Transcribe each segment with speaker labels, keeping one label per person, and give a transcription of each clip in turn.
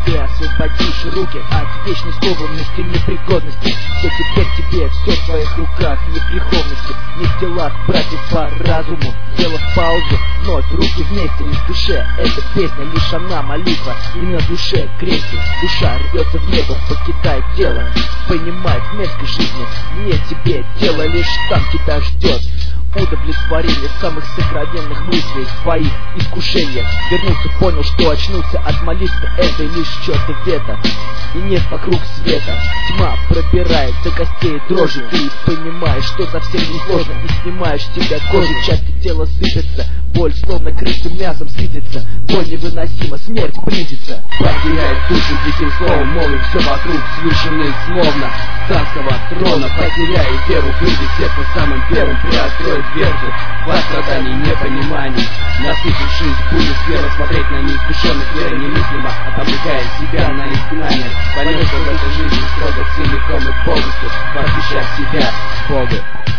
Speaker 1: себе освободишь руки от вечной скованности, непригодности. Все теперь тебе, все в твоих руках, не в греховности, не в делах братьев по разуму. Дело в паузу, вновь руки вместе, и в душе эта песня, лишь она молитва, и на душе крестик. Душа рвется в небо, покидает тело, понимает мерзкой жизни. Нет тебе дела, лишь там тебя ждет удовлетворение самых сокровенных мыслей, твоих искушений. Вернулся, понял, что очнулся от молитвы этой, лишь чёрта вета, и нет вокруг света. Тьма пробирает до костей дрожи, ты понимаешь, что совсем не сложно, и снимаешь с себя кожу, части тела сыпятся, боль словно крысым мясом сытится, боль невыносима, смерть близится.
Speaker 2: Потеряет душу диким словом, молвит все вокруг, слышанные словно царского трона. Потеряй веру, выйди сердце самым первым, приоткроет дверцу во страданий, непониманий. Насытившись, будешь верно смотреть на неискушенных, верой немыслимо отвлекая себя на изгнание. Поймешь, что в этой жизни строго целиком и полностью посвящая себя Богу.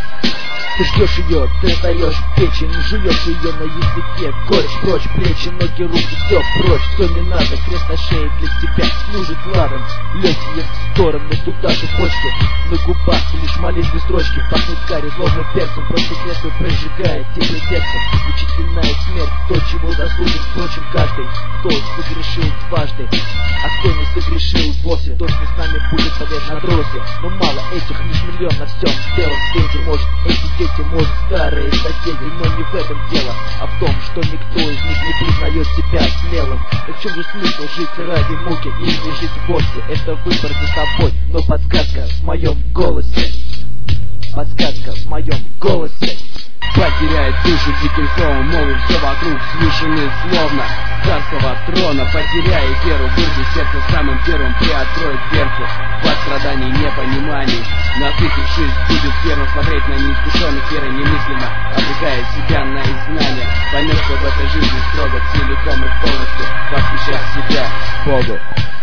Speaker 1: Ты ждешь ее, ты даешь печень, жуешь ее на языке, горечь прочь, плечи, ноги, руки, все прочь, все не надо, крест на шее для тебя служит ладом, легкие в стороны, туда же почки, на губах лишь молитвы строчки, пахнет карри злобным перцем, просто кресло прожигает тебе сердце, учительная смерть, то, чего заслужит, впрочем, каждый, кто согрешил дважды, а кто не согрешил вовсе, тот не с нами будет побед на тросе, но мало этих, лишь миллион на всем белом свете, может, эти дети, может, старые соседи, но не в этом дело, а в том, что никто из них не признает себя смелым. Так в чем же смысл жить ради муки или не жить вовсе? Это выбор за тобой, но подсказка в моем голосе. Подсказка в моем голосе.
Speaker 2: Потеряет душу диким словом, молвит все вокруг, слышанные словно царского трона. Потеряй веру, вырви сердце самым первым, приоткроет дверцу во страданий, непониманий. Насытившись, будет верно смотреть на неискушенных, верой немыслимо обрекая себя на изгнание. Поймешь, что в этой жизни строго целиком и полностью посвящая себя Богу.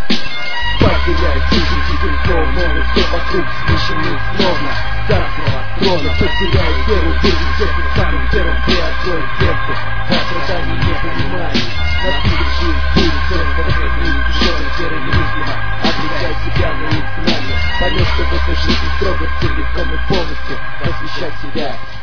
Speaker 2: Потеряет душу диким словом, молвит все вокруг, слышанные словно царского трона. Потеряй веру, вырви сердце самым первым, приоткроет дверцу во страданий, непониманий. Насытившись, будет верно смотреть на неискушенных, верой немыслимо обрекая себя на изгнание. Поймешь, что в этой жизни строго целиком и полностью посвящать себя